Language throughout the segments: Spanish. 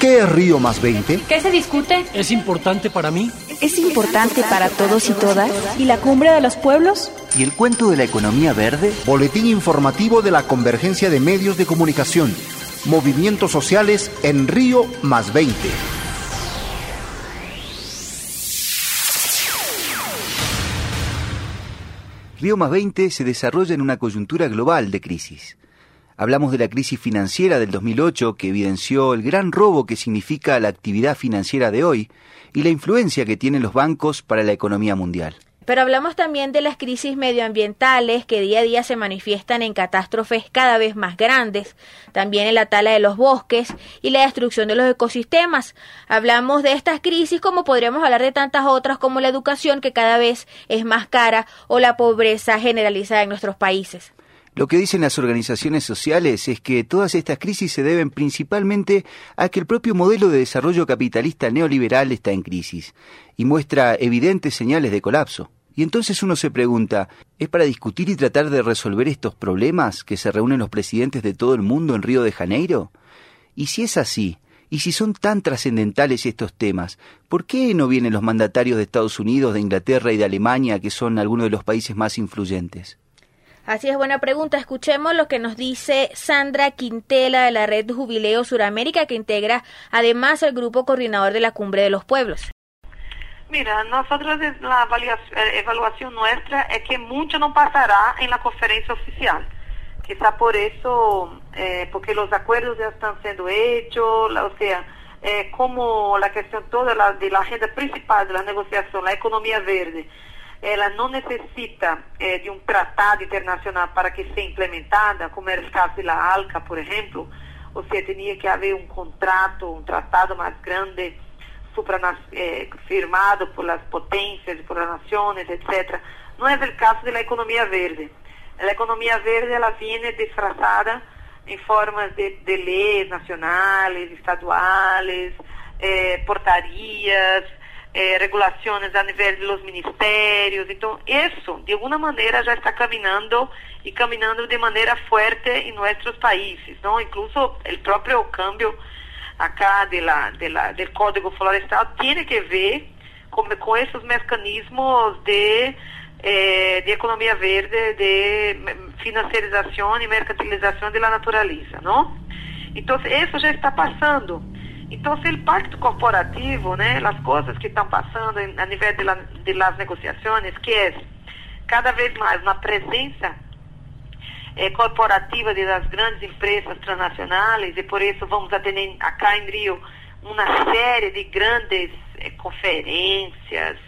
¿Qué es Río +20? ¿Qué se discute? ¿Es importante para mí? ¿Es importante para todos y todas? ¿Y la cumbre de los pueblos? ¿Y el cuento de la economía verde? Boletín informativo de la Convergencia de Medios de Comunicación. Movimientos sociales en Río +20. Río +20 se desarrolla en una coyuntura global de crisis. Hablamos de la crisis financiera del 2008, que evidenció el gran robo que significa la actividad financiera de hoy y la influencia que tienen los bancos para la economía mundial. Pero hablamos también de las crisis medioambientales que día a día se manifiestan en catástrofes cada vez más grandes, también en la tala de los bosques y la destrucción de los ecosistemas. Hablamos de estas crisis como podríamos hablar de tantas otras como la educación, que cada vez es más cara, o la pobreza generalizada en nuestros países. Lo que dicen las organizaciones sociales es que todas estas crisis se deben principalmente a que el propio modelo de desarrollo capitalista neoliberal está en crisis y muestra evidentes señales de colapso. Y entonces uno se pregunta, ¿es para discutir y tratar de resolver estos problemas que se reúnen los presidentes de todo el mundo en Río de Janeiro? Y si es así, y si son tan trascendentales estos temas, ¿por qué no vienen los mandatarios de Estados Unidos, de Inglaterra y de Alemania, que son algunos de los países más influyentes? Así es, buena pregunta. Escuchemos lo que nos dice Sandra Quintela de la Red Jubileo Suramérica, que integra además el grupo coordinador de la Cumbre de los Pueblos. Mira, nosotros la evaluación nuestra es que mucho no pasará en la conferencia oficial. Quizá por eso, porque los acuerdos ya están siendo hechos, o sea, como la cuestión toda de la agenda principal de la negociación, la economía verde, ela não necessita de um tratado internacional para que seja implementada, como era o caso da ALCA, por exemplo, ou seja, tinha que haver um contrato, um tratado mais grande, firmado por las potências, por las nações, etc. Não é o caso da economia verde. A economia verde ela viene disfrazada em formas de leis nacionais, estaduais, portarias, regulações a nível de los ministérios. Então, isso, de alguma maneira, já está caminhando e caminhando de maneira forte em nossos países, não? Incluso o próprio câmbio acá del Código Florestal tem que ver com esses mecanismos de economia verde, de financiarização e mercantilização da natureza, não? Então, isso já está passando. Então, o pacto corporativo, né, as coisas que estão passando a nível de las negociações, que é cada vez mais uma presença corporativa das grandes empresas transnacionais, e por isso vamos a ter acá em Rio uma série de grandes conferências,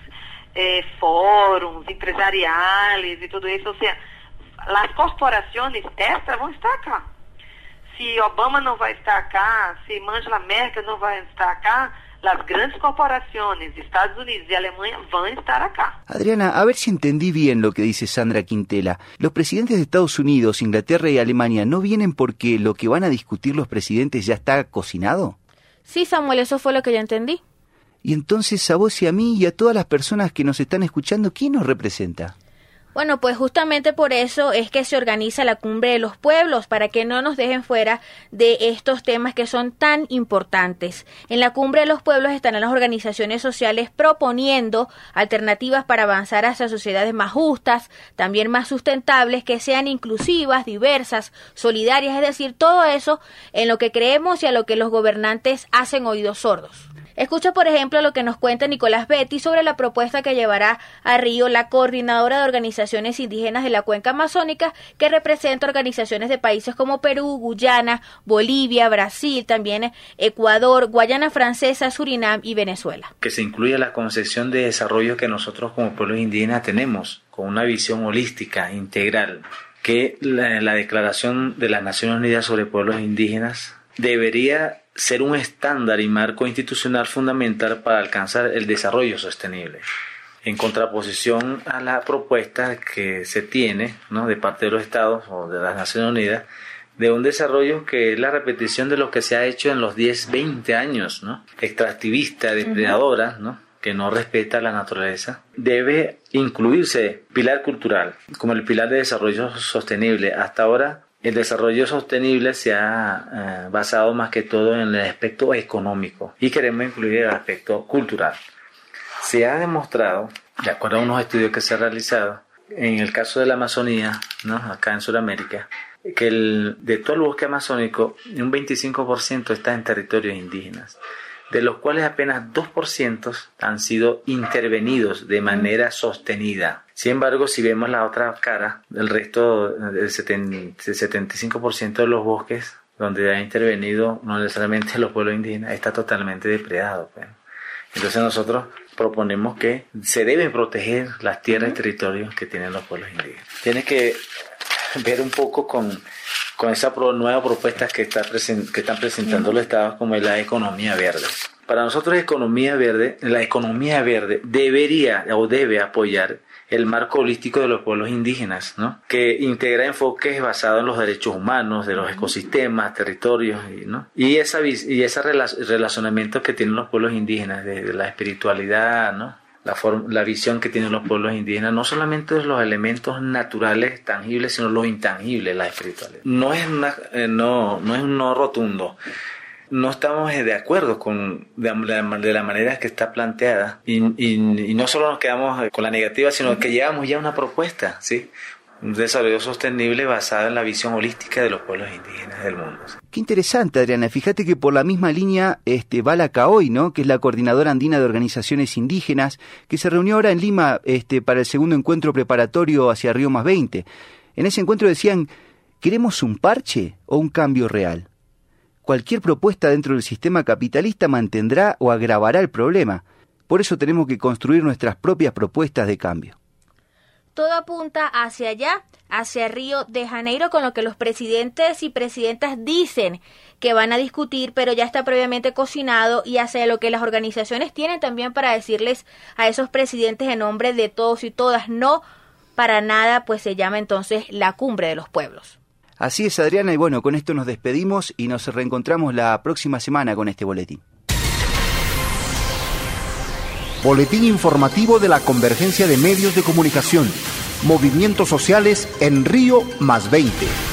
fóruns empresariais e tudo isso. Ou seja, as corporações estas vão estar acá. Se Obama não vai estar cá, se Angela Merkel não vai estar cá, las grandes corporaciones de Estados Unidos y Alemania van a estar acá. Adriana, a ver si entendí bien lo que dice Sandra Quintela. Los presidentes de Estados Unidos, Inglaterra y Alemania no vienen porque lo que van a discutir los presidentes ya está cocinado. Sí, Samuel, eso fue lo que yo entendí. Y entonces a vos y a mí y a todas las personas que nos están escuchando, ¿quién nos representa? Bueno, pues justamente por eso es que se organiza la Cumbre de los Pueblos, para que no nos dejen fuera de estos temas que son tan importantes. En la Cumbre de los Pueblos estarán las organizaciones sociales proponiendo alternativas para avanzar hacia sociedades más justas, también más sustentables, que sean inclusivas, diversas, solidarias, es decir, todo eso en lo que creemos y a lo que los gobernantes hacen oídos sordos. Escucha, por ejemplo, lo que nos cuenta Nicolás Betti sobre la propuesta que llevará a Río la coordinadora de organizaciones indígenas de la Cuenca Amazónica, que representa organizaciones de países como Perú, Guyana, Bolivia, Brasil, también Ecuador, Guayana Francesa, Surinam y Venezuela. Que se incluya la concepción de desarrollo que nosotros como pueblos indígenas tenemos, con una visión holística, integral, que la Declaración de las Naciones Unidas sobre Pueblos Indígenas debería ser un estándar y marco institucional fundamental para alcanzar el desarrollo sostenible, en contraposición a la propuesta que se tiene, ¿no?, de parte de los Estados o de las Naciones Unidas, de un desarrollo que es la repetición de lo que se ha hecho en los 10, 20 años, ¿no?, extractivista, depredadora, ¿no?, que no respeta la naturaleza. Debe incluirse pilar cultural como el pilar de desarrollo sostenible. Hasta ahora el desarrollo sostenible se ha basado más que todo en el aspecto económico y queremos incluir el aspecto cultural. Se ha demostrado, de acuerdo a unos estudios que se han realizado, en el caso de la Amazonía, ¿no?, acá en Sudamérica, que de todo el bosque amazónico, un 25% está en territorios indígenas, de los cuales apenas 2% han sido intervenidos de manera sostenida. Sin embargo, si vemos la otra cara, el resto del 75% de los bosques donde ha intervenido no necesariamente los pueblos indígenas está totalmente depredado, pues. Entonces nosotros proponemos que se deben proteger las tierras y territorios que tienen los pueblos indígenas. Tiene que ver un poco con esa nueva propuesta que están presentando los estados, como es la economía verde. Para nosotros la economía verde debería o debe apoyar el marco holístico de los pueblos indígenas, ¿no?, que integra enfoques basados en los derechos humanos, de los ecosistemas, territorios, ¿no?, y ese relacionamiento que tienen los pueblos indígenas, de la espiritualidad, ¿no?, la visión que tienen los pueblos indígenas, no solamente de los elementos naturales tangibles, sino los intangibles, la espiritualidad. No es un no rotundo. No estamos de acuerdo de la manera que está planteada y no solo nos quedamos con la negativa, sino que llevamos ya una propuesta, ¿sí?, un desarrollo sostenible basado en la visión holística de los pueblos indígenas del mundo. Qué interesante, Adriana. Fíjate que por la misma línea va la CAOI, ¿no?, que es la Coordinadora Andina de Organizaciones Indígenas, que se reunió ahora en Lima para el segundo encuentro preparatorio hacia Río +20. En ese encuentro decían, ¿queremos un parche o un cambio real? Cualquier propuesta dentro del sistema capitalista mantendrá o agravará el problema. Por eso tenemos que construir nuestras propias propuestas de cambio. Todo apunta hacia allá, hacia Río de Janeiro, con lo que los presidentes y presidentas dicen que van a discutir, pero ya está previamente cocinado, y hacia lo que las organizaciones tienen también para decirles a esos presidentes en nombre de todos y todas, no para nada, pues se llama entonces la Cumbre de los Pueblos. Así es, Adriana, y bueno, con esto nos despedimos y nos reencontramos la próxima semana con este boletín. Boletín informativo de la Convergencia de Medios de Comunicación. Movimientos sociales en Río +20.